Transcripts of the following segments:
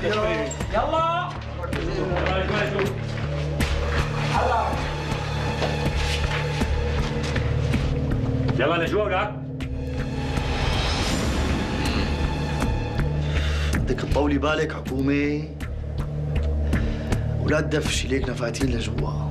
يلا يلا لجوقك. بدك تطولي بالك حكومة ولا تدفشي ليك فايتين لجوا.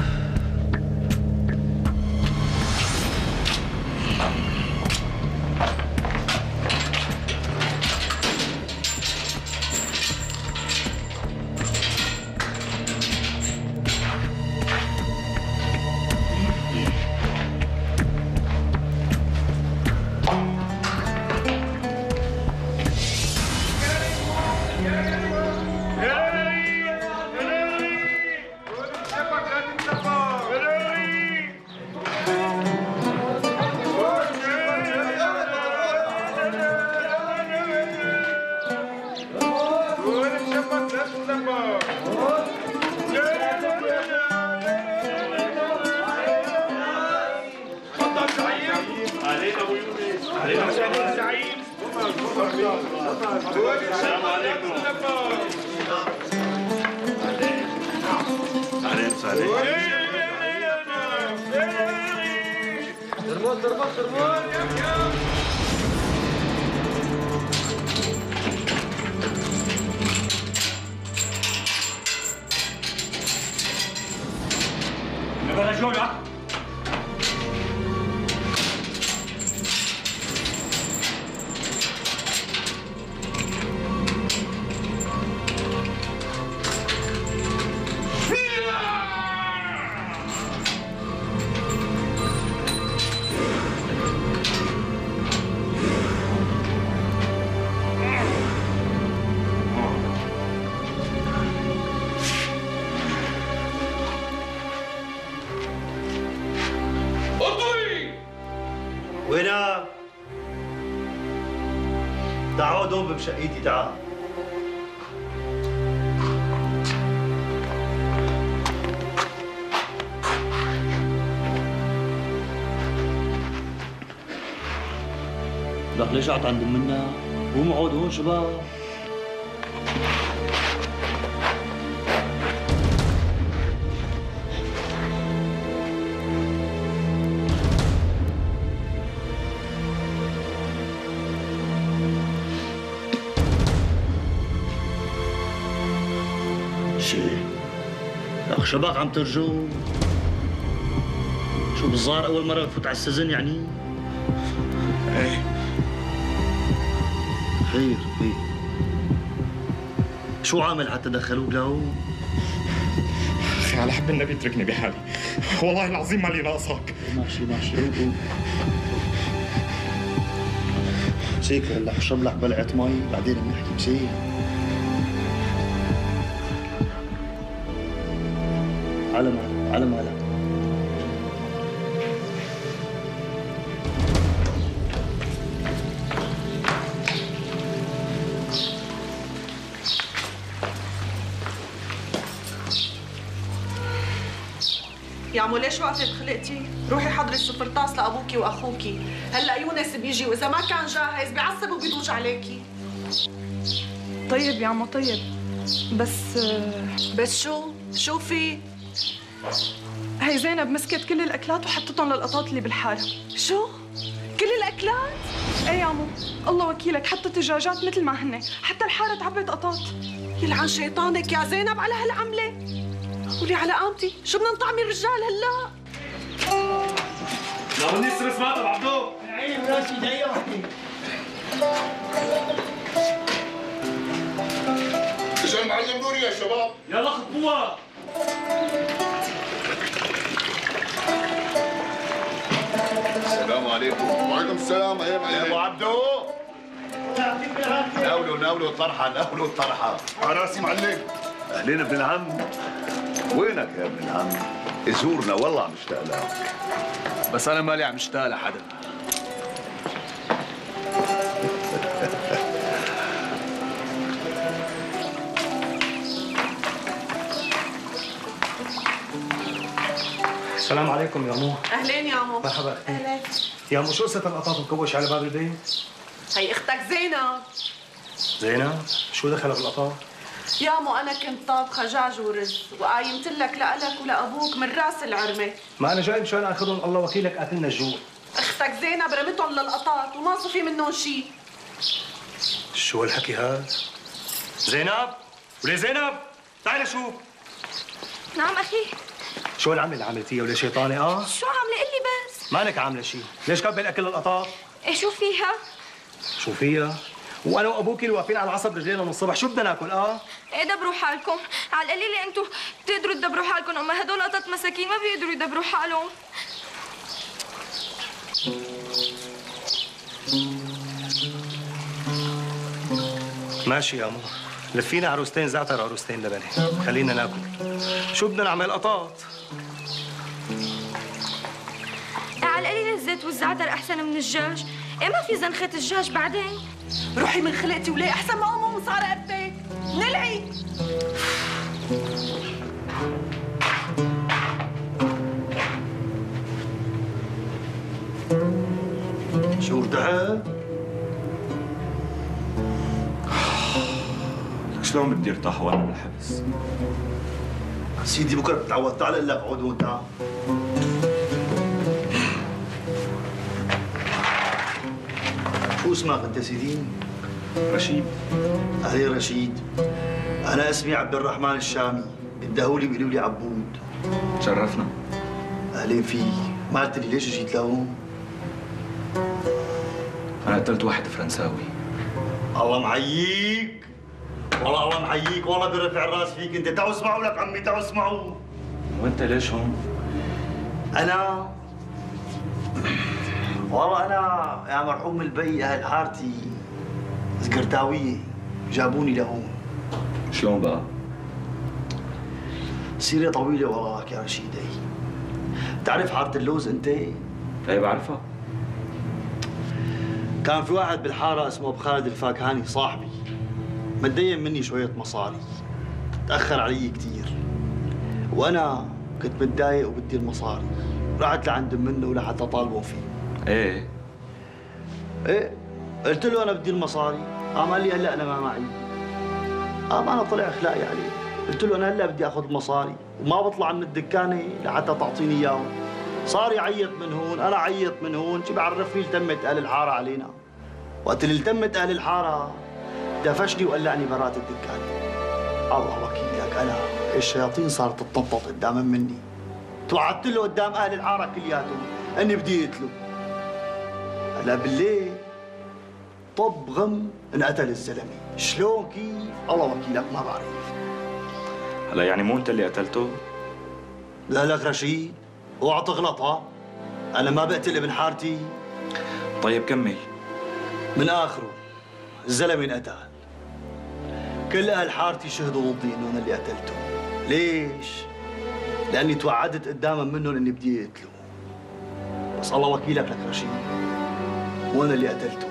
السلام عليكم. اهلين وسهلين. ترمون نبغى نجوقك. وينك؟ تعال هون بشقيتي تعال. لك ليش قعدت عند منا؟ قوم اقعد هون شباب. لك شباك عم ترجو؟ شو بالظاهر أول مرة بفوت على السجن يعني؟ ايه خير شو عامل حتى دخلوك لهون؟ اخي على حب النبي اتركني بحالي، والله العظيم مالي ناقصك. ماشي قوم. مسيك هلا حشرب لك بلعة مي بعدين بنحكي مسيك. على مالك. يا عمو ليش وقفت خلقتي؟ روحي حضري السفرطاس لابوكي واخوكي، هلا يونس بيجي واذا ما كان جاهز بيعصب وبيضوج عليكي. طيب يا عمو طيب، بس شو في؟ هي زينب مسكت كل الاكلات وحطتهم للقطاط اللي بالحاره. شو؟ كل الاكلات؟ ايه يا عمو، الله وكيلك حطت الدجاجات مثل ما هن، حتى الحاره تعبت قطاط. يلعن شيطانك يا زينب على هالعمله. قولي على قامتي، شو بدنا نطعمي الرجال هلا؟ لو بدي استرس ما طلع عبدو. عيني وراسي دقيقة واحدة. اجا المعلم نوري يا شباب. يلا خطبوها. السلام عليكم. وعليكم السلام. ايه معلم. ابو عبدو ناولوا الطرحة. على راسي معلم. اهلين ابن العم. وينك يا ابن العم؟ زورنا والله عم مشتاق لك. بس انا مالي عم مشتاق لحدا. السلام عليكم يا مو. اهلين يا عمو. مرحبا اختي. اهلين يا مو شو قصة القطاط مكوش على باب البيت؟ هي اختك زينب. زينب؟ شو دخلها بالقطاط؟ يامو انا كنت طابخه دجاج ورز وقايمت لك لك ولابوك من راس العرمه. ما انا جاي مشان اخذهم، الله وكيلك قاتلنا الجوع. اختك زينب رمتهم للقطاط وما صفي منهم شيء. شو هالحكي هذا؟ زينب وليه زينب تعالي شوف. نعم أخي. شو العمل اللي عملتيها ولا شيطانه؟ شو عاملة؟ قلي بس. مانك عامله شيء، ليش كبل الاكل للقطاط؟ إيه شو فيها؟ شو فيها؟ وانا وابوك اللي واقفين على العصب رجلينا من الصبح، شو بدنا ناكل؟ إيه دبروا حالكم، على القليلة أنتم بتقدروا تدبروا حالكم، أما هدول قطط مساكين ما بيقدروا يدبروا حالهم. ماشي يا مو، لفينا عروستين زعتر وعروستين لبنه، خلينا ناكل. شو بدنا نعمل قطاط؟ على القليلة الزيت والزعتر أحسن من الدجاج، إيه ما في زنخة الدجاج بعدين؟ روحي من خلقتي وليه احسن ما امه صار قدك. نلعي. شو ارتحت؟ شلون بدي ارتاح وانا بالحبس؟ سيدي بكره بتعود، تعال اقول لك اقعد هون تعال. شو اسمك انت سيدي؟ رشيد. اهلي رشيد. انا اسمي عبد الرحمن الشامي، بيندهولي بيقولوا لي عبود. تشرفنا. اهلين فيك، ما قلت لي ليش جيت لهون؟ انا قتلت واحد فرنساوي. الله معييك، والله الله معييك، والله برفع الراس فيك انت. تعوا اسمعوا لك عمي، تعوا اسمعوا. وانت ليش هون؟ انا والله انا يا مرحوم البي اهل حارتي زقرتاويه جابوني لهون. شلون بقى؟ سيرة طويلة وراك يا رشيدي. بتعرف حارة اللوز انت؟ ايه بعرفها. كان في واحد بالحارة اسمه ابو خالد الفاكهاني صاحبي، متدين مني شوية مصاري، تأخر علي كثير، وأنا كنت متضايق وبدي المصاري، رحت لعند منه لحتى طالبه فيه. ايه قلت له أنا بدي المصاري، قال لي هلا أنا ما معي. ما أنا طلع أخلاقي عليه، قلت له أنا هلا بدي آخذ المصاري وما بطلع من الدكانة لحتى تعطيني إياهم. صار يعيط من هون، أنا عيط من هون، شو بعرفني التمت أهل الحارة علينا. وقت اللي التمت أهل الحارة دفشني وقلعني برات الدكانة. الله وكيلك أنا الشياطين صارت تتنطط قدام مني. توعدت له قدام أهل الحارة كلياتهم أني بدي أقتله. هلا بالليل طب غم انقتل الزلمة، شلون كيف؟ الله وكيلك ما بعرف. هلا يعني مو انت اللي قتلته؟ لا لك رشيد، اوعى تغلط ها؟ أنا ما بقتل ابن حارتي. طيب كمل. من آخره الزلمة انقتل. كل أهل حارتي شهدوا ضدي إنه أنا اللي قتلته. ليش؟ لأني توعدت قدامهم منهم إني بدي أقتله. بس الله وكيلك لك رشيد، مو أنا اللي قتلته.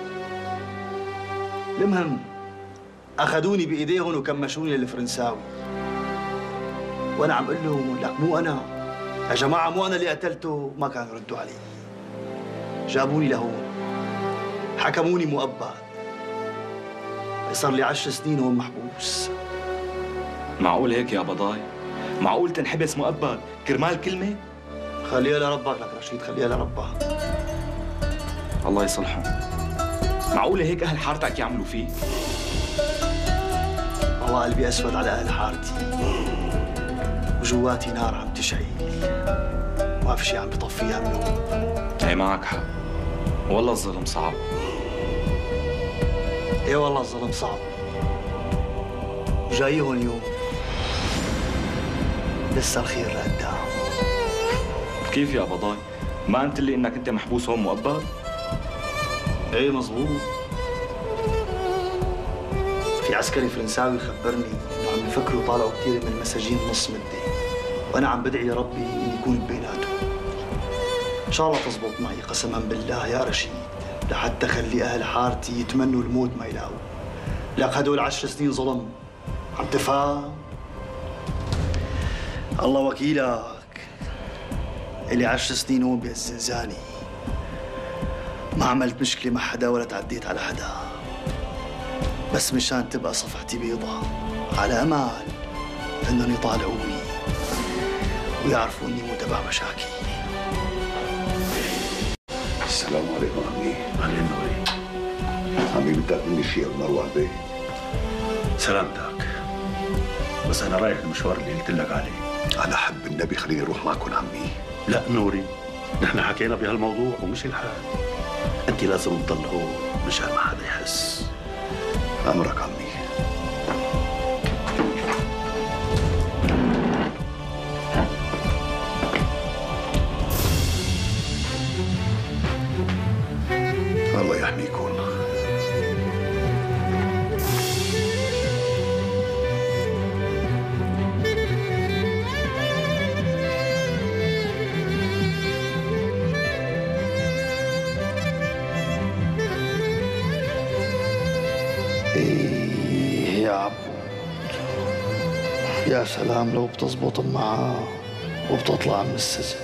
المهم أخذوني بإيديهم وكمشوني للفرنساوي. وأنا عم أقول لهم لك مو أنا، يا جماعة مو أنا اللي قتلته، ما كانوا يردوا علي. جابوني لهون، حكموني مؤبد. صار لي 10 سنين هون محبوس. معقول هيك يا بضاي؟ معقول تنحبس مؤبد كرمال كلمة؟ خليها لربك لك رشيد، خليها لربك. الله يصلحهم. معقولة هيك أهل حارتك يعملوا فيك؟ والله قلبي أسود على أهل حارتي، وجواتي نار عم تشعل، ما في شيء عم بيطفيها منهم. ايه معك حق، والله الظلم صعب. ايه والله الظلم صعب. وجاي هون يوم لسه الخير لقدام. كيف يا بضاي؟ ما قلت لي انك انت محبوس هون مؤبد؟ ايه مزبوط. في عسكري فرنساوي خبرني انه عم يفكروا يطالعوا كثير من المساجين نص مدة، وانا عم بدعي يا ربي اني يكون بيناتهم. ان شاء الله تزبط معي قسما بالله يا رشيد، لحتى خلي اهل حارتي يتمنوا الموت ما يلاقوا. لك هدول 10 سنين ظلم، عم تفهم؟ الله وكيلك، الي 10 سنين هون بهالزنزانة، ما عملت مشكلة مع حدا ولا تعديت على حدا، بس مشان تبقى صفحتي بيضة على أمل إنهم يطالعوني ويعرفوا إني مو تبع مشاكل. السلام عليكم عمي. علي النوري. عمي بدك مني شيء قبل ما اروح البيت؟ سلامتك. بس انا رايح المشوار اللي قلت لك عليه. انا حب النبي خليني اروح معكم عمي. لا نوري، نحن حكينا بهالموضوع ومش الحال. انت لازم تضل هون مشان ما حدا يحس. امرك عمي. الله يحميكم. إيه يا عبود، يا سلام لو بتزبط معاه وبتطلع من السجن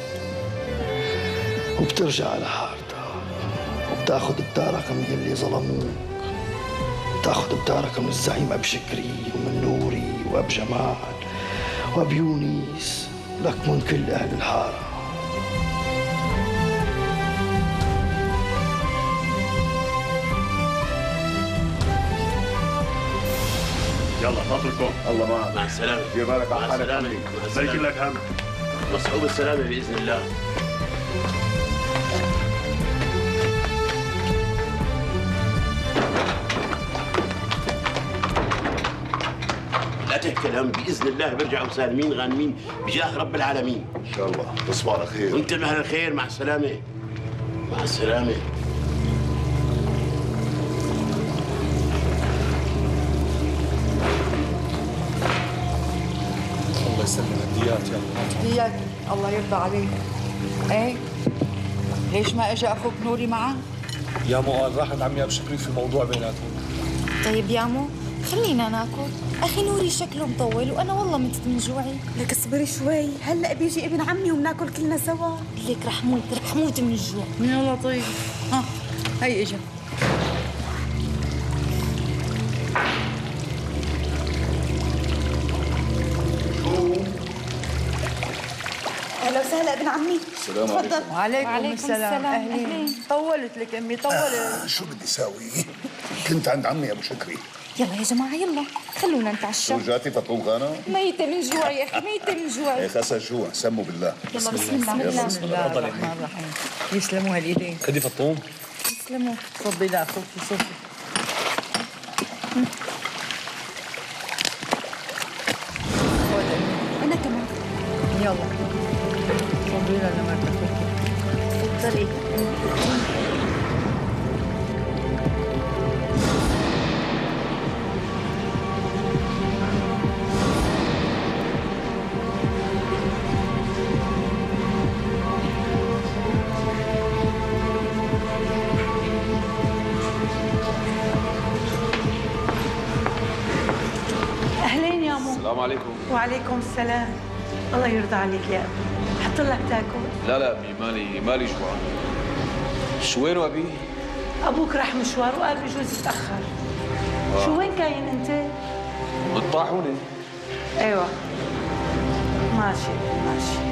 وبترجع على حارتها وبتاخذ بدارك من اللي ظلموك، بتاخذ بدارك من الزعيم أبي شكري ومن نوري وأب جمال وأب يونس، لك من كل أهل الحارة. يلا نترككم. الله معك. مع السلامة. دير بالك مع على حالك السلامة. عمي. مع السلامة. لك هم. مصحوب بالسلامة بإذن الله. لا تحكي الهم، بإذن الله بيرجعوا سالمين غانمين بجاه رب العالمين. ان شاء الله. تصبح على خير. وانت بأهل الخير. مع السلامة. مع السلامة. الله يسلم هديات يا هديات الله يرضى عليك. ايه ليش ما اجى اخوك نوري معه؟ يا مو قال راح عند عمي ابو شكري في موضوع بيناتهم. طيب يا مو خلينا ناكل. اخي نوري شكله مطول وانا والله متت من جوعي. لك اصبري شوي، هلا بيجي ابن عمي وبناكل كلنا سوا. ليك رح موت من الجوع. يلا طيب. ها هي اجا. اهلا وسهلا ابن عمي. السلام عليكم. تفضل. وعليكم السلام. اهلين. طولت لك امي طولت. شو بدي ساوي؟ كنت عند عمي ابو شكري. يلا يا جماعه يلا خلونا نتعشى. رجعتي فطوم غانا؟ ميته من جوع يا اخي ميته من جوع. يا خسر جوع، سموا بالله. يلا بسم الله. بسم الله الرحمن الرحيم. يسلموا هالايدين. خدي فطوم. يسلموا. تفضلي اخوك صوفي. انا كمان. يلا تفضلي لما تاكل. تفضلي. اهلين يا مو. السلام عليكم. وعليكم السلام. الله يرضى عليك يا ابي. حط لك تاكل. لا ابي مالي جوعان. شو وينه ابي؟ ابوك راح مشوار وقال بجوز يتاخر. شو وين كاين انت؟ بالطاحونه. ايوه ماشي ماشي.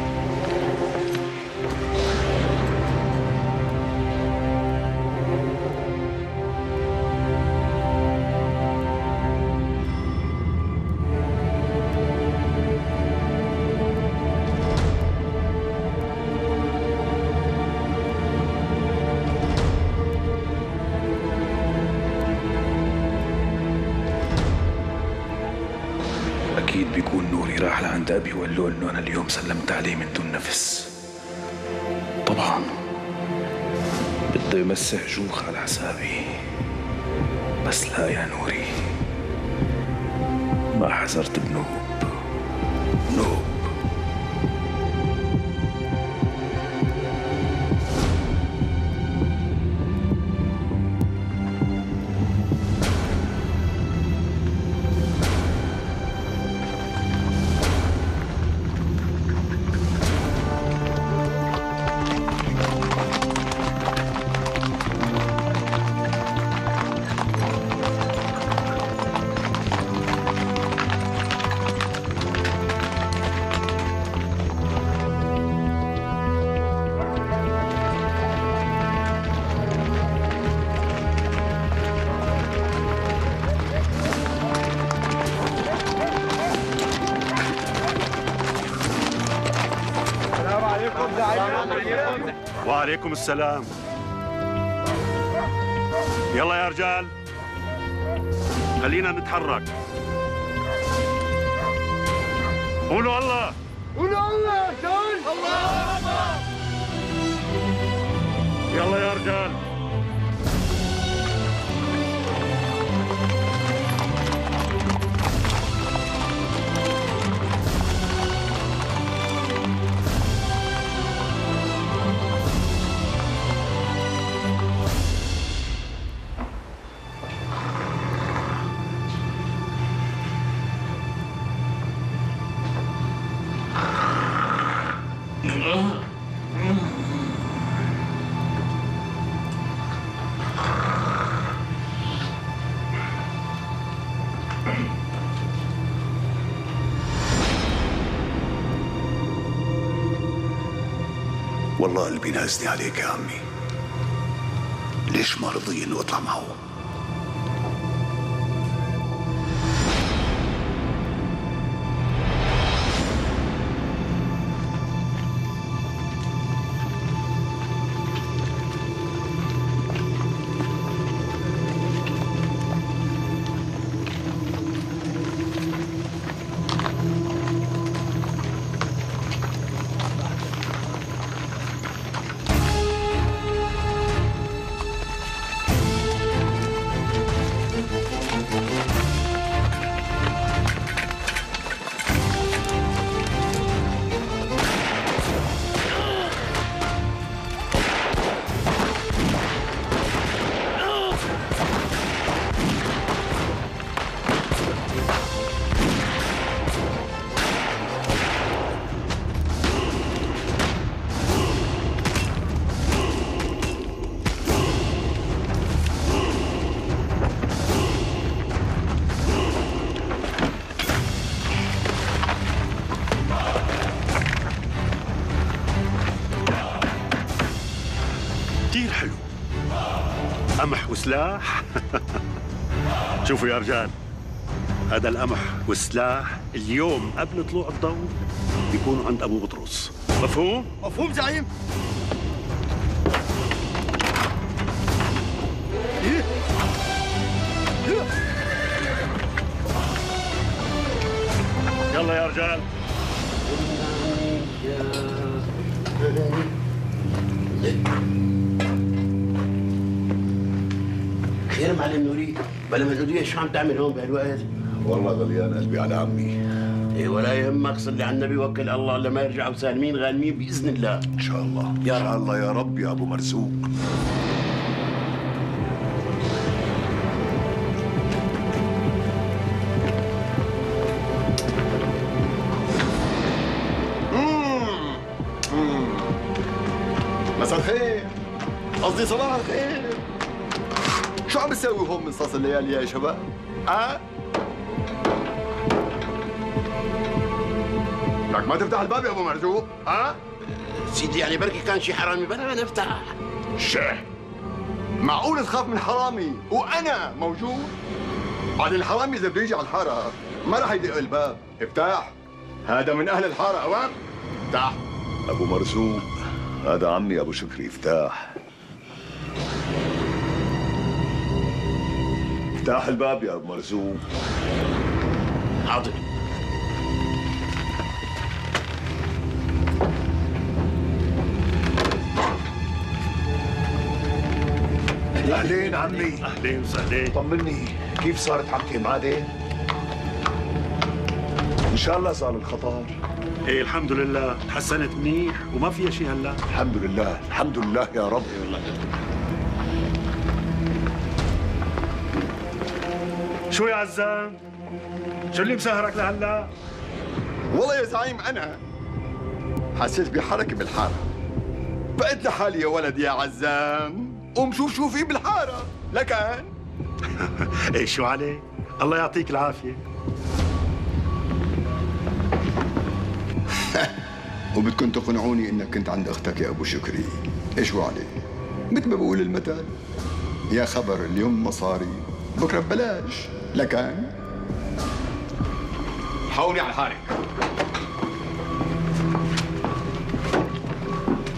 أكيد بيكون نوري راح لعند أبي وقال له إنه أنا اليوم سلمت عليه من دون نفس. طبعا بده يمسح جوخ على حسابي، بس لا يا نوري، ما حذرت بنوب. نوب. وعليكم السلام. يلا يا رجال خلينا نتحرك. قولوا الله. قولوا الله يا رجال. الله أكبر. يلا يا رجال. والله اللي بينازني عليك يا عمي، ليش ما رضي انه اطلع معه؟ كتير حلو. قمح وسلاح. شوفوا يا رجال، هذا القمح والسلاح اليوم قبل طلوع الضوء بيكونوا عند ابو بطرس. مفهوم؟ مفهوم زعيم. يلا يا رجال. خير معلم نوري، بلا مسعودية شو عم تعمل هون بهالوقت؟ والله غليان قلبي على عمي. ايه ولا يهمك، صلي على النبي وكل الله لما يرجعوا سالمين غانمين باذن الله. ان شاء الله يا ان شاء الله يا رب يا ابو مرزوق. مساء الخير، قصدي صباح الخير. شو عم بتسوي هون من صاص الليالي يا شباب؟ لك ما تفتح الباب يا ابو مرزوق؟ سيدي يعني بركي كان شي حرامي بلا نفتح. شه، معقول تخاف من حرامي وانا موجود؟ بعد الحرامي اذا بده يجي على الحاره ما راح يدق الباب. افتح، هذا من اهل الحاره. اوام افتح. ابو مرزوق هذا عمي ابو شكري، افتح افتح الباب يا ابو مرزوق. حاضر. اهلين عمي. اهلين وسهلين. طمني، كيف صارت عمتي معدة؟ ان شاء الله صار الخطر. ايه الحمد لله، تحسنت منيح وما فيها شيء هلا. الحمد لله الحمد لله يا رب. شو يا عزام؟ شو اللي مسهرك لهلا؟ والله يا زعيم انا حسيت بحركه بالحاره، فقلت لحالي يا ولد يا عزام قوم شوف شو في بالحاره لكان. ايه شو عليك؟ الله يعطيك العافيه. وبدكم تقنعوني انك كنت عند اختك يا ابو شكري. ايش عليك؟ مثل ما بقول المثل، يا خبر اليوم مصاري بكره ببلاش لكان. حاولي على حالك.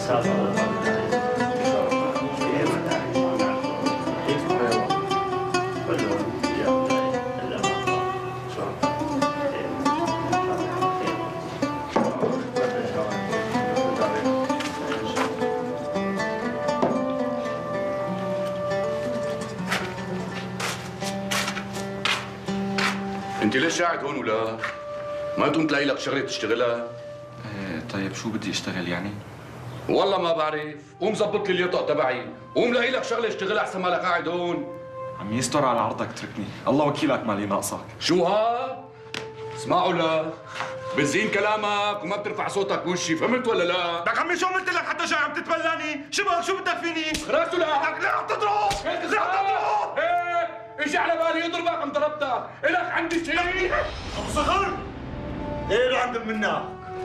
انت ليش قاعد هون ولا؟ ما تقوم تلاقي لك شغله تشتغلها؟ طيب شو بدي اشتغل يعني؟ والله ما بعرف، قوم زبط لي اليطق تبعي، قوم لاقي لك شغله اشتغلها احسن ما لك قاعد هون. عم يستر على عرضك اتركني، الله وكيلك مالي ناقصك. شو ها؟ اسمعوا لا بزين كلامك وما بترفع صوتك بوشي، فهمت ولا لا؟ لك عمي شو قلت لك حتى جاي عم تتبلاني؟ شبك شو بدك فيني؟ راسه لا لك ليه عم تضرب؟ ليه عم تضرب؟ هيك اجى على بالي يضربك عم ضربتك، الك عندي شيء؟ ابو صخر ايه اللي عندك منك؟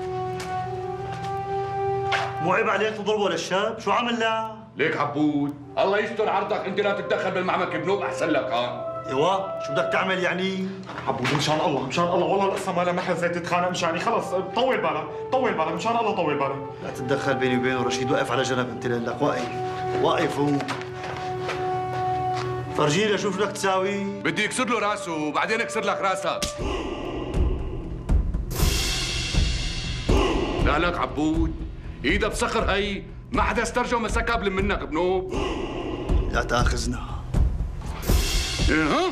مو عيب عليك تضربه للشاب؟ شو عمل له؟ ليك عبود، الله يستر عرضك، انت لا تتدخل بالمعمك بنوب احسن لك ها؟ ايوه، شو بدك تعمل يعني؟ عبود مشان الله مشان الله والله القصه ما لها محل زي تتخانق مشاني، خلص طول بالك طول بالك مشان الله طول بالك. لا تتدخل بيني وبينه رشيد، وقف على جنب انت لك، واقف واقف هو. فرجيني شو بدك تساوي؟ بدي اكسر له راسه وبعدين اكسر لك راسك. لا لك عبود، ايدها بصخر هي، ما حدا استرجى ومسكها قبل منك بنوب. لا تاخذنا. ايه ها؟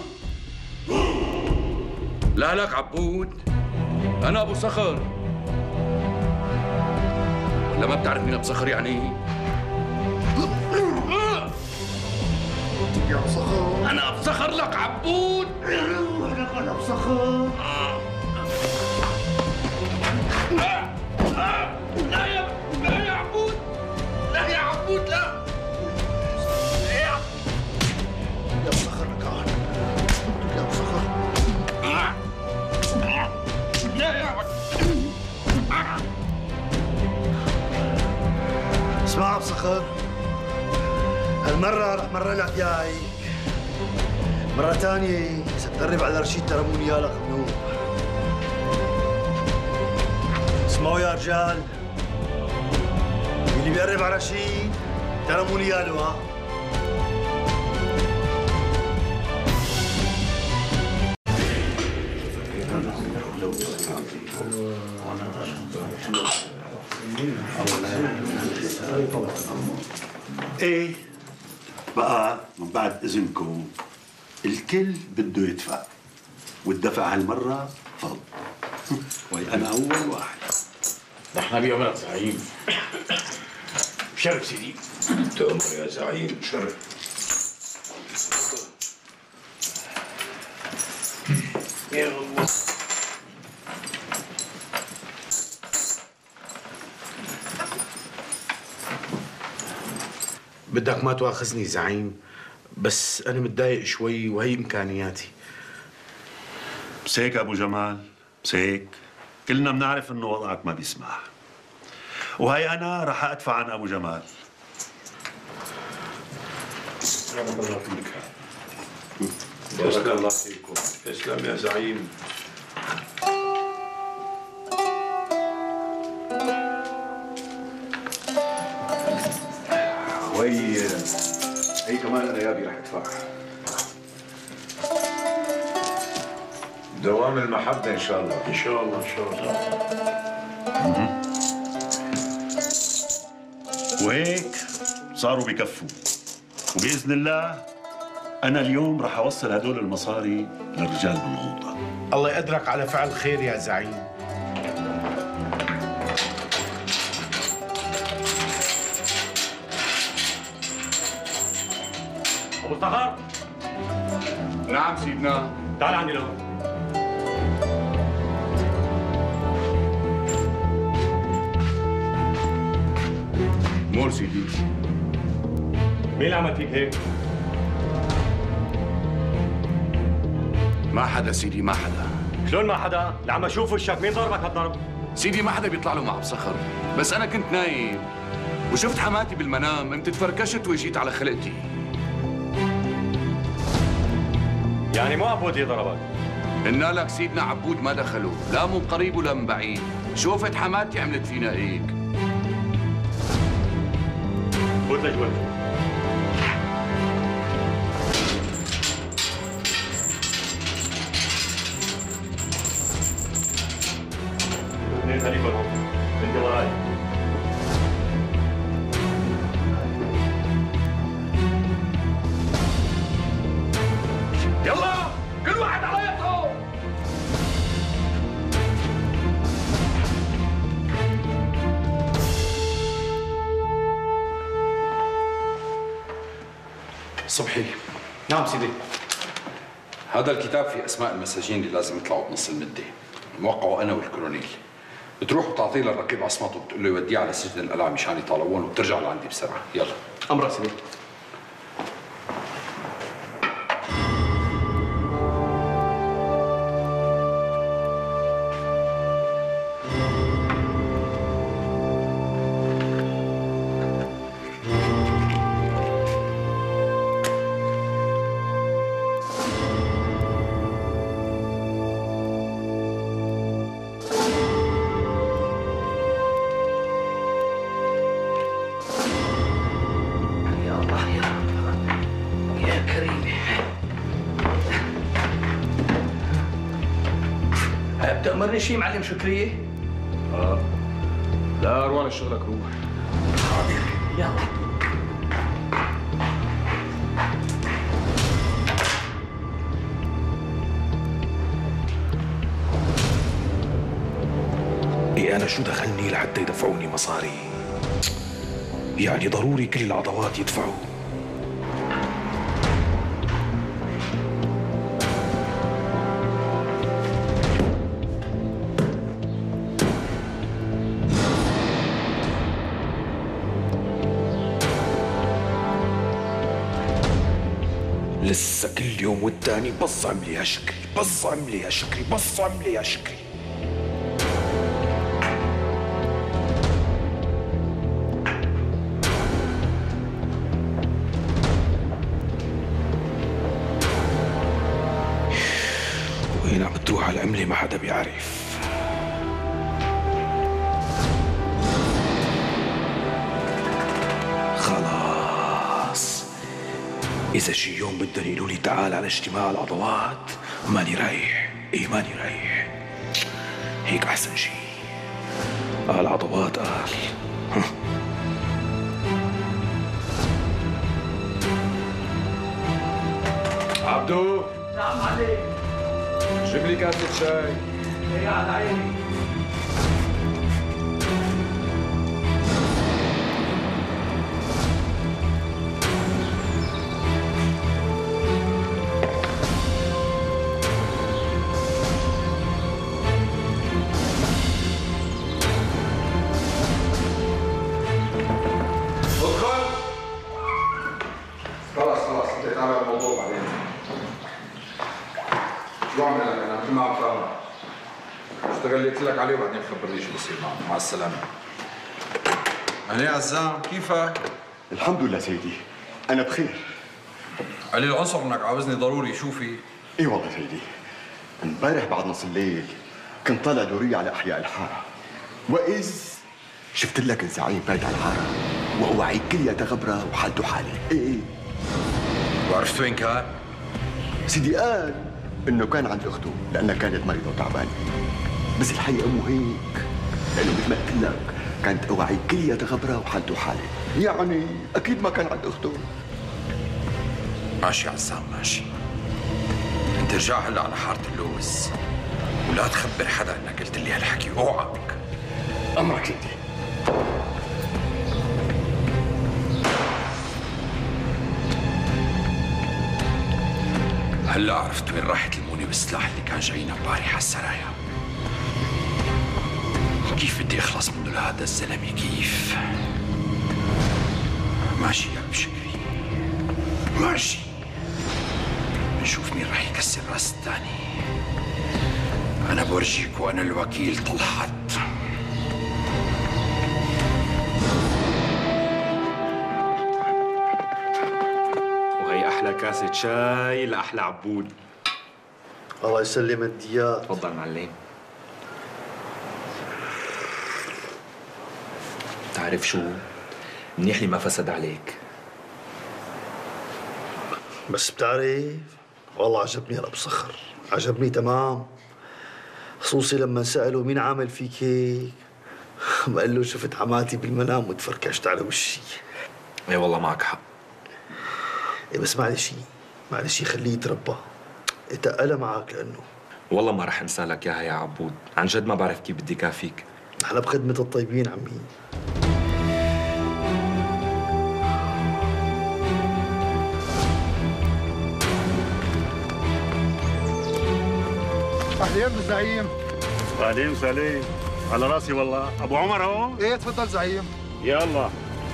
لا لك عبود، انا ابو صخر. ولا ما بتعرف مين ابو صخر يعني؟ يا ابو صخر انا ابو صخر لك عبود. انا ابو صخر. لا يا عبود، لا يا عبود، لا يا ابو صخر لك يا ابو صخر. لا يا اسمع ابو صخر، هالمرة رح مرة لك اياك، مرة ثانية إذا بتقرب على رشيد ترى مو نيالك بنوب. اسمعوا يا رجال، اللي بيقرب على رشيد ترى مو نياله ها. ايه بقى من بعد اذنكم الكل بده يدفع، والدفع هالمره فرض. وانا اول واحد. نحن بأمرك زعيم. شرف سيدي. تأمر يا زعيم، شرف. يا الله. بدك ما تواخذني زعيم، بس أنا متضايق شوي وهي إمكانياتي. بس هيك أبو جمال، بس هيك كلنا بنعرف إنه وضعك ما بيسمح. وهي أنا رح أدفع عن أبو جمال. بارك الله فيك. بارك الله فيكم. اسلم يا زعيم. هي كمان انا يابي رح ادفعها. دوام المحبة إن شاء الله. إن شاء الله إن شاء الله. وهيك صاروا بكفوا، وبإذن الله أنا اليوم رح أوصل هدول المصاري للرجال بالغوطة. الله يقدرك على فعل خير يا زعيم. ابو صخر. نعم سيدنا. تعال عندي لهون. مور سيدي. مين اللي عمل فيك هيك؟ ما حدا سيدي، ما حدا. شلون ما حدا؟ اللي عم اشوف وشك، مين ضربك هالضرب؟ سيدي ما حدا بيطلع له مع بصخر، بس انا كنت نايم وشفت حماتي بالمنام، قمت تفركشت واجيت على خلقتي. يعني مو عبود ضربك؟ قلنا لك سيدنا عبود ما دخلوا، لا من قريب ولا من بعيد، شوفت حماتي عملت فينا هيك. فوت لجوا. اثنين خليكم هون انت وراي. يلا كل واحد على يده. صبحي. نعم سيدي. هذا الكتاب فيه اسماء المساجين اللي لازم يطلعوا بنص المده، موقعه انا والكولونيل. بتروح وتعطيه للرقيب عصمت وبتقول له يوديه على سجن القلعه مشان يطالبون وبترجع لعندي بسرعه. يلا. امرك سيدي. بتأمرني شيء معلم شكرية؟ لا روح لشغلك روح. حاضر يلا. إيه أنا شو دخلني لحتى يدفعوني مصاري؟ يعني ضروري كل العضوات يدفعوا. لسه كل يوم والتاني بصعم لي هالشكل، بصعم لي هالشكل، بصعم لي هالشكل. وين عم تروح هالعملة ما حدا بيعرف. خلاص إذا شي يوم بدهم يقولوا لي تعال على اجتماع العضوات ماني رايح. إيه ماني رايح. هيك أحسن شي. العضوات قال. عبدو. نعم معلم. جيب لي كاسة شاي. هي على عيني. خلاص انتهيت على الموضوع بعدين. شو عمل لك انا مثل ما عم فاهم. اشتغل اللي قلت لك عليه وبعدين خبرني شو بصير معه. مع السلامة. علي عزام كيفك؟ الحمد لله سيدي، أنا بخير. علي العنصر انك عاوزني ضروري شو في؟ اي والله سيدي، امبارح بعد نص الليل كنت طالع دورية على أحياء الحارة، وإذ شفت لك زعيم فايت على الحارة وهو عيد كلية غبرة وحالته حالة. إيه وعرفت وين كان؟ سيدي قال إنه كان عند أخته لأنها كانت مريضة وتعبانة، بس الحقيقة مو هيك، لأنه مثل ما قلت لك كانت أواعي كلية غبرة وحالته حالة، يعني أكيد ما كان عند أخته. ماشي عزام ماشي. انت ارجع هلا على حارة اللوز ولا تخبر حدا انك قلت لي هالحكي. اوعك. أمرك سيدي. هلا عرفت وين راحت المونة والسلاح اللي كان جاينا امبارح على السرايا. كيف بدي اخلص منه لهذا الزلمه كيف؟ ماشي يا بشكري ماشي. بنشوف مين راح يكسر راس الثاني. انا بورجيك وانا الوكيل طلحت. وهي احلى كاسة شاي لاحلى عبود. الله يسلم الديات. تفضل معلم. تعرف شو؟ منيح لي ما فسد عليك. بس بتعرف والله عجبني أنا بصخر، عجبني تمام، خصوصي لما سأله مين عامل فيك هيك ما قال له شفت حماتي بالمنام وتفركشت على وشي. اي والله معك حق. إيه بس معلش خليه يتربى، اتقل معك لأنه والله ما رح انسى لك اياها يا عبود، عن جد ما بعرف كيف بدي كافيك. نحن بخدمة الطيبين عمي. أهلين بالزعيم. بعدين سليم، على راسي والله. ابو عمر هون؟ ايه تفضل زعيم. يلا.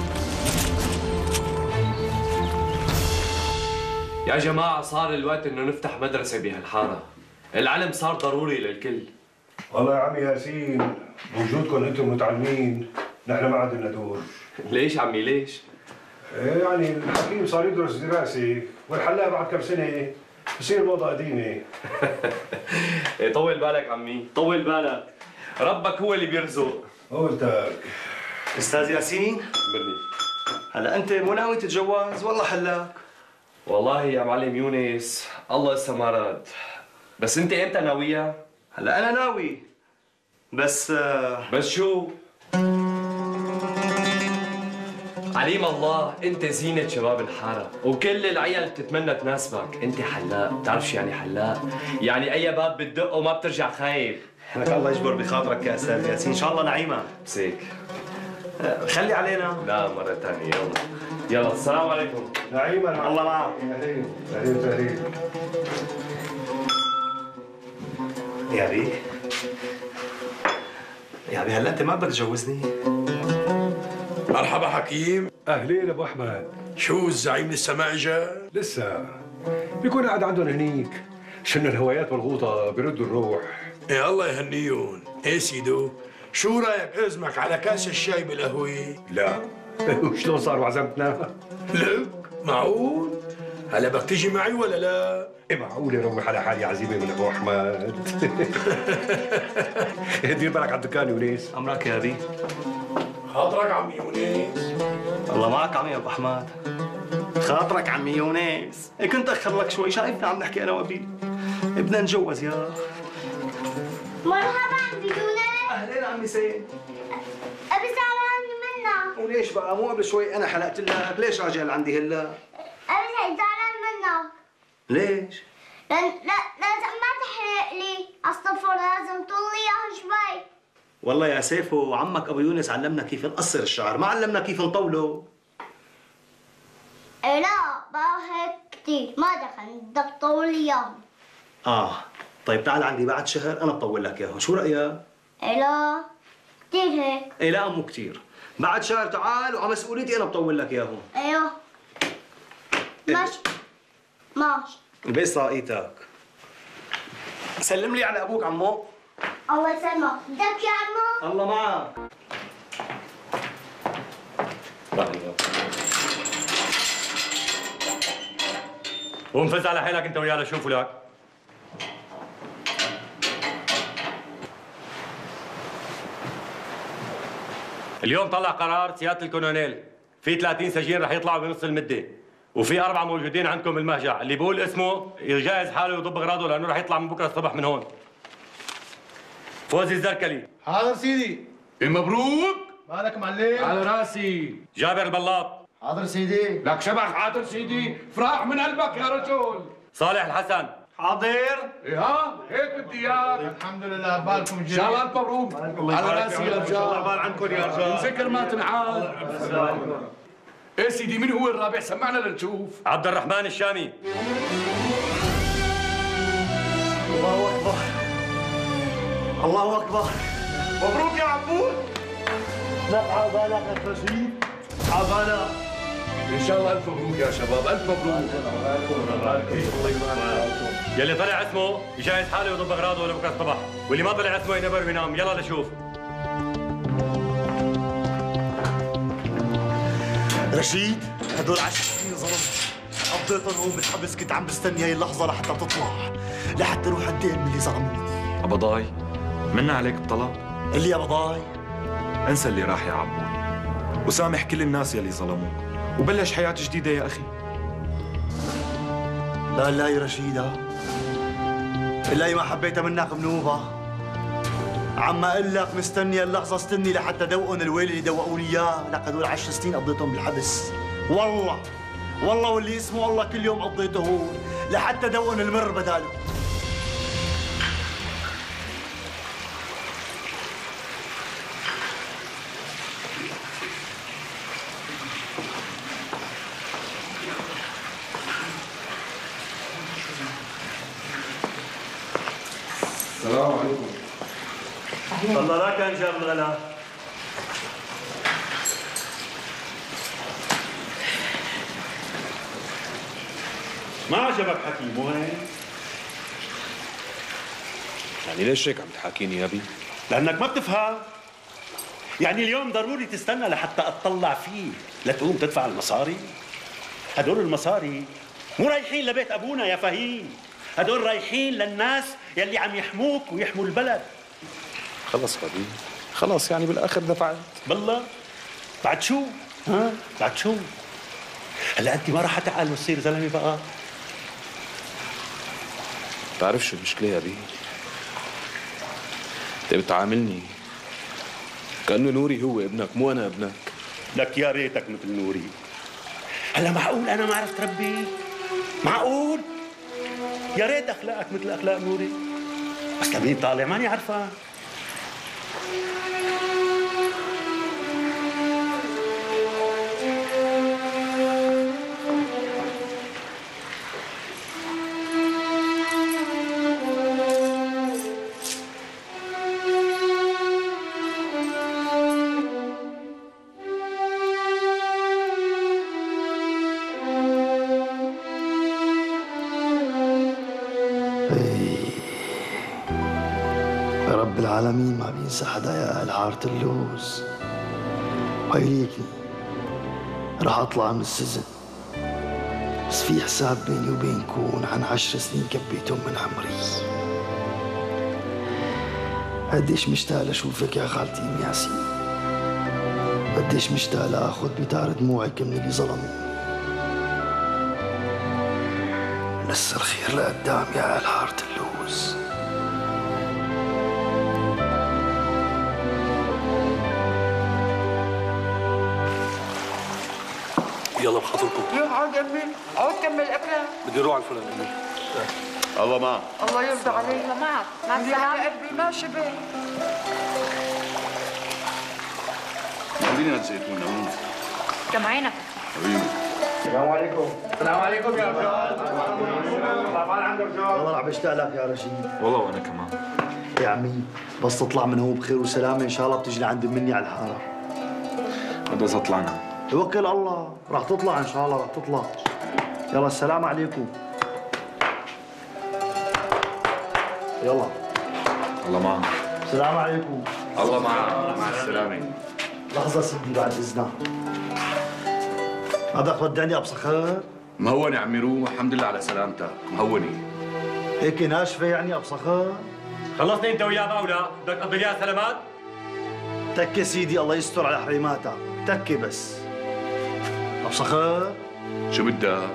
يا جماعة صار الوقت انه نفتح مدرسة بهالحارة. العلم صار ضروري للكل. والله يا عمي ياسين بوجودكم انتم متعلمين نحن ما عندنا دور. ليش عمي ليش؟ يعني الحكيم صار يدرس دراسة والحلاق بعد كم سنة بصير موضة قديمة. طول بالك عمي، طول بالك. ربك هو اللي بيرزق. قلتك. استاذ ياسين؟ بلي. هلا انت مو ناوي تتجوز والله حلاك؟ والله يا معلم يونس الله لسه ما راد. بس انت امتى ناويها؟ هلا انا ناوي بس شو؟ عليم الله انت زينة شباب الحارة وكل العيال بتتمنى تناسبك. انت حلاق، بتعرف شو يعني حلاق؟ يعني اي باب بتدقه وما بترجع خايب. لك الله يجبر بخاطرك يا استاذ ياسين، ان شاء الله نعيمة. بس هيك خلي علينا. لا مرة ثانية. يلا السلام عليكم. نعيمة الله معك. أهلين. يا بي هلا انت ما بدك تجوزني؟ مرحبا حكيم. اهلين ابو احمد. شو الزعيم لسه ما اجا؟ لسه بيكون قاعد عندهم هنيك، شن الهوايات والغوطه بيردوا الروح. يا الله يهنيهم. ايه سيدو شو رايك اعزمك على كاس الشاي بالقهوه؟ لا. وشلون صار وعزمتنا؟ لك معقول؟ هلا بدك تيجي معي ولا لا؟ ايه معقول يروح على حالي عزيمه من ابو احمد. دير بالك على الدكان يونس. امرك يا ابي. خاطرك عمي يونس. الله معك عمي ابو احمد. خاطرك عمي يونس. كنت اخر لك شوي، شايفنا عم نحكي انا وابي. بدنا نتجوز يا. مرحبا عمي يونس. اهلين عمي سيد. ابي زعلان منك. وليش بقى؟ مو قبل شوي انا حلقت لك، ليش راجع لعندي هلا؟ ابي زعلان منك. ليش؟ لازم ما تحرق لي الصفر، لازم تطول لي اياه شوي. والله يا سيفو عمك ابو يونس علمنا كيف نقصر الشعر، ما علمنا كيف نطوله. لا بقى هيك كثير، ما دخل، بدك تطول لي اياه. طيب تعال عندي بعد شهر انا بطول لك اياهم، شو رايك؟ لا كثير هيك. لا مو كثير، بعد شهر تعال وعلى مسؤوليتي انا بطول لك اياهم. ايوه ماشي. البس راقيتك. سلم لي على ابوك عمو. الله يسلمك. بدك يا عمو؟ الله معك. قوم فز على حيلك انت وياه لشوفوا لك. اليوم طلع قرار سيادة الكولونيل، في 30 سجين رح يطلعوا بنص المدة، وفي 4 موجودين عندكم بالمهجع، اللي بقول اسمه يجهز حاله ويضب اغراضه لانه رح يطلع من بكره الصبح من هون. فوزي الزركلي. حاضر سيدي. مبروك. مالك معلم؟ على راسي. جابر البلاط. حاضر سيدي. لك شبح حاضر سيدي، فرح من قلبك يا رجل. صالح الحسن. حاضر. ها هيك بدي اياك. الحمد لله بالكم ان شاء الله الف مبروك. على راسي يا رجال. الله يبارك عنكم يا رجال. مسكر ما تنعاد. ايه سيدي مين هو الرابع؟ سمعنا لنشوف. عبد الرحمن الشامي. الله اكبر. الله اكبر. مبروك يا عبود. لا عبالك يا رشيد. عبالك. ان شاء الله الف مبروك يا شباب، الف مبروك. يلي طلع اسمه يجهز حاله ويضب اغراضه لبكره الصبح، واللي ما طلع اسمه ينبر وينام. يلا لشوف. رشيد هدول 10 سنين ظلمت، قضيتهم هون بالحبس، كنت عم بستني هي اللحظة لحتى تطلع، لحتى روح انتقم من اللي ظلموني. قبضاي منا عليك بطلب؟ اللي يا بضاي؟ انسى اللي راح يا عبود، وسامح كل الناس يلي ظلموك وبلش حياة جديدة يا أخي. لا يا رشيدة، بالله ما حبيتها منك بنوبة. عم اقول لك مستني اللحظة، استني لحتى دوقن الويل اللي دوقوني اياه. لك هدول 10 سنين قضيتهم بالحبس، والله واللي اسمه الله كل يوم قضيته هون لحتى دوقن المر بداله. السلام عليكم. الله لا كان جاب الغلا. ما عجبك حكيم وين؟ يعني ليش هيك عم تحاكيني يا ابي؟ لأنك ما بتفهم. يعني اليوم ضروري تستنى لحتى أتطلع فيه لتقوم تدفع المصاري؟ هدول المصاري مو رايحين لبيت أبونا يا فهيم، هدول رايحين للناس يلي عم يحموك ويحموا البلد. خلص غبي، خلص يعني بالآخر دفعت. بالله بعد شو؟ ها؟ بعد شو؟ هلا أنت ما راح تعقل وتصير زلمة بقى؟ بتعرف شو المشكلة يا ابي؟ انت بتعاملني كأنه نوري هو ابنك مو أنا ابنك. لك يا ريتك مثل نوري. هلا معقول أنا ما عرفت ربي؟ معقول؟ يا ريت أخلاقك مثل أخلاق نوري. بس لمين طالع ماني عارفة. رب العالمين ما بينسى حدا يا أهل حارة اللوز. ويليكني راح أطلع من السجن، بس في حساب بيني وبينكم عن 10 سنين كبيتهم من عمري. قديش مشتاق لأشوفك يا خالتي أم ياسين، قديش مشتاق لآخذ بتار دموعك من اللي ظلمني. لسه الخير لقدام يا أهل حارة اللوز. يلا بخاطركم. روح عود امي، عود كمل اكلك. بدي اروح على الفلان امي. الله معك. الله يرضى عليك. الله معك. مع السلامة قلبي. ما شبه. خليني هالزيتون ليمون. كم عينك؟ حبيبي. السلام عليكم. السلام عليكم يا رجال. طبعا عندك رجال. والله عم بشتاق لك يا رشيد. والله وانا كمان. يا عمي بس تطلع من هون بخير وسلامة إن شاء الله بتجي لعند مني على الحارة. هذا إذا طلعنا. توكل الله، راح تطلع إن شاء الله، راح تطلع. يلا السلام عليكم. يلا. الله معك. السلام عليكم. الله معك. مع السلامة. لحظة سيدي بعد إذنك. هذا ودعني أبصر خير؟ مهونة عمي روح، الحمد لله على سلامتك، مهونة. هيك ناشفة يعني أبصر خير؟ خلصني أنت وياه بقى ولا؟ بدك تقضي لي سلامات؟ تكي سيدي الله يستر على حريماتك، تكي بس. أبصر خير؟ شو بدك؟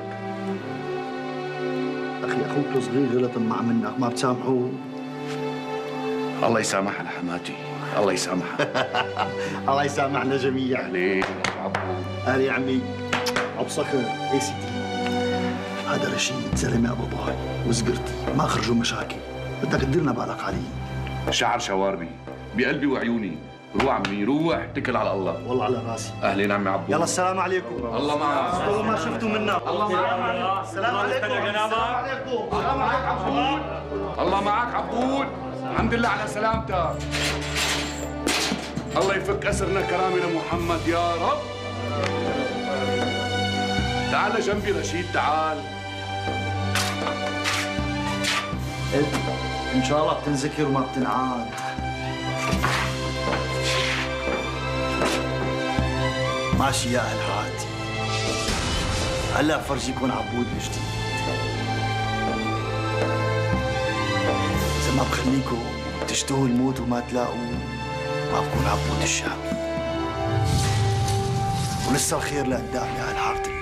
أخي أخوك صغير غلط مع منك، ما بتسامحوه؟ الله يسامحها لحماتي، الله يسامحها. الله يسامحنا جميعا. أهلين عبود. أهلي يا عمي. أبصر خير، إيه سيدي؟ هذا رشيد زلمة أبو ضاي وزقرتي، ما خرجوا مشاكل، بدك تديرنا بالك عليه. شعر شواربي بقلبي وعيوني. روح عمي روح، اتكل على الله. والله على راسي. اهلين عمي عبود. يلا السلام عليكم. الله معك. والله ما شفتوا منا. الله معك. السلام عليكم. السلام عليكم. الله معك عبود. الله معك عبود. الحمد لله على سلامتك. الله يفك اسرنا كرامه لمحمد يا رب. تعال جنبي رشيد، تعال. ان شاء الله بتنذكر وما بتنعاد. ماشي يا اهل حارتي، هلا بفرجيكم عبود الجديد. اذا ما بخليكم تشتهوا الموت وما تلاقوه، ما بكون عبود الشامي. ولسه الخير لا قدام يا اهل حاره الليل.